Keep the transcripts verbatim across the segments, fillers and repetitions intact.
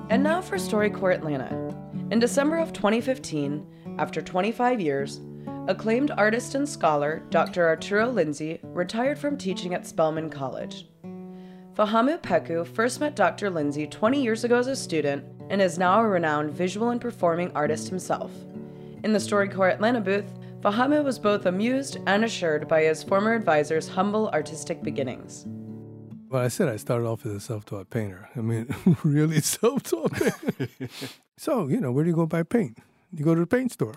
And now for StoryCorps Atlanta. In December of twenty fifteen, after twenty-five years, acclaimed artist and scholar Doctor Arturo Lindsay retired from teaching at Spelman College. Fahamu Peku first met Doctor Lindsay twenty years ago as a student and is now a renowned visual and performing artist himself. In the StoryCorps Atlanta booth, Fahamu was both amused and assured by his former advisor's humble artistic beginnings. Well, I said I started off as a self-taught painter. I mean, really self-taught painter. So, you know, where do you go buy paint? You go to the paint store.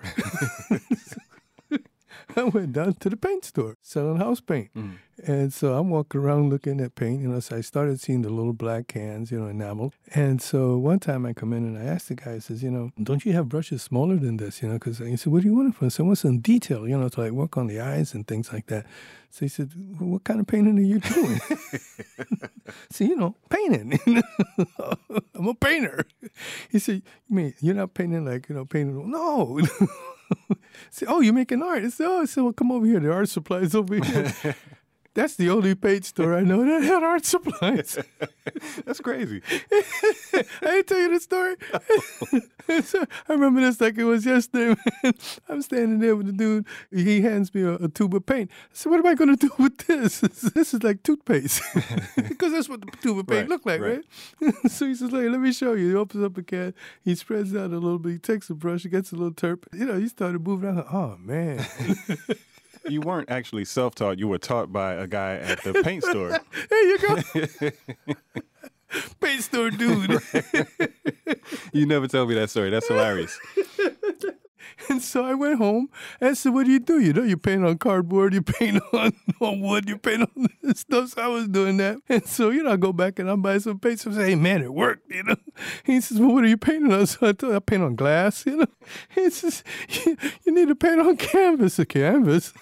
I went down to the paint store, selling house paint. Mm. And so I'm walking around looking at paint, you know, so I started seeing the little black cans, you know, enamel. And so one time I come in and I asked the guy, I says, you know, don't you have brushes smaller than this, you know? Because he said, what do you want it for? So I want some detail, you know, to like work on the eyes and things like that. So he said, well, what kind of painting are you doing? So, you know, painting. I'm a painter. He said, you mean, you're not painting like, you know, painting? No. Say, oh, you're making art. I said, oh, I said, well, come over here. The art supplies over here. That's the only paint store I know that had art supplies. That's crazy. I didn't tell you the story. Oh. So I remember this like it was yesterday, man. I'm standing there with the dude. He hands me a, a tube of paint. I said, what am I going to do with this? This is like toothpaste. Because that's what the tube of paint right, looked like, right? right? So he says, like, let me show you. He opens up a can. He spreads out a little bit. He takes a brush. He gets a little terp. You know, he started moving around. Oh, man. You weren't actually self-taught. You were taught by a guy at the paint store. There you go. Paint store dude. You never tell me that story. That's hilarious. And so I went home and said, what do you do? You know, you paint on cardboard, you paint on, on wood, you paint on this stuff. So I was doing that. And so, you know, I go back and I buy some paint. So I say, hey, man, it worked, you know. He says, well, what are you painting on? So I told him, I paint on glass, you know. He says, you, you need to paint on canvas. A canvas.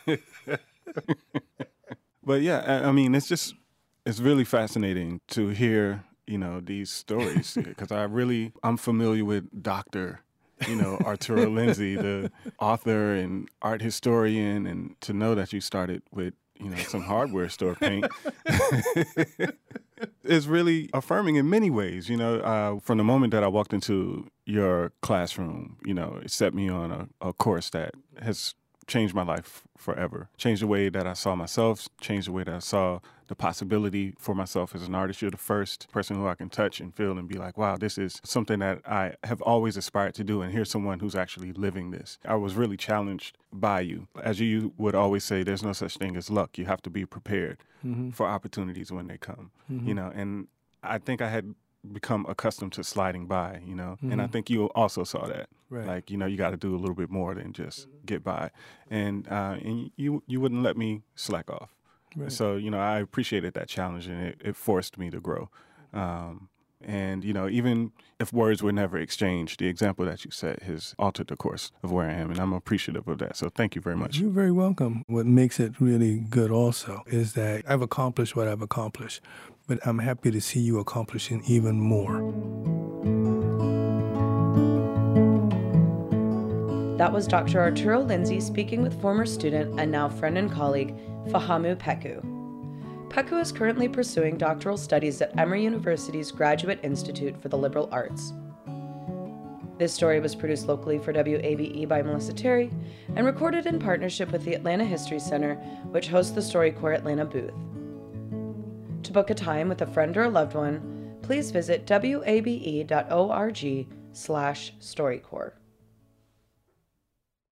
But yeah, I mean, it's just, it's really fascinating to hear, you know, these stories. Because I really, I'm familiar with Doctor you know, Arturo Lindsay, the author and art historian, and to know that you started with, you know, some hardware store paint is really affirming in many ways. You know, uh, from the moment that I walked into your classroom, you know, it set me on a, a course that has changed my life forever, changed the way that I saw myself, changed the way that I saw the possibility for myself as an artist. You're the first person who I can touch and feel and be like, wow, this is something that I have always aspired to do. And here's someone who's actually living this. I was really challenged by you. As you would always say, there's no such thing as luck. You have to be prepared mm-hmm. for opportunities when they come, mm-hmm. you know, and I think I had become accustomed to sliding by, you know, mm-hmm. and I think you also saw that. Right. Like, you know, you got to do a little bit more than just get by. And, uh, and you, you wouldn't let me slack off. Right. So, you know, I appreciated that challenge, and it, it forced me to grow. Um, and, you know, even if words were never exchanged, the example that you set has altered the course of where I am, and I'm appreciative of that. So thank you very much. You're very welcome. What makes it really good also is that I've accomplished what I've accomplished, but I'm happy to see you accomplishing even more. That was Doctor Arturo Lindsay speaking with former student and now friend and colleague, Fahamu Peku. Peku is currently pursuing doctoral studies at Emory University's Graduate Institute for the Liberal Arts. This story was produced locally for W A B E by Melissa Terry and recorded in partnership with the Atlanta History Center, which hosts the StoryCorps Atlanta booth. To book a time with a friend or a loved one, please visit W A B E dot org slash StoryCorps.